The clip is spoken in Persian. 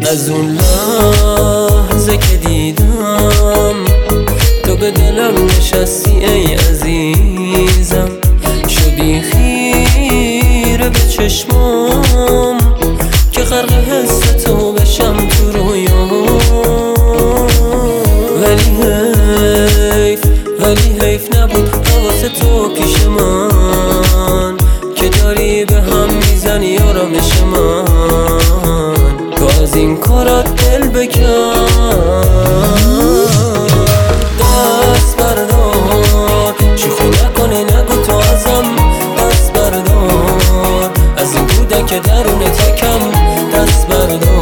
از اون لحظه که دیدم تو به دلم نشستی ای عزیزم، شدی خیره به چشمام که غرق حس تو بشم تو رویام. ولی حیف نبود حواس تو پیش من که داری به هم میزنی آرامش من. تو از این کارات دل بکن، دست بردار، شوخی نکنی نگو تو ازم، دست بردار از این کودک درون تکم، دست بردار.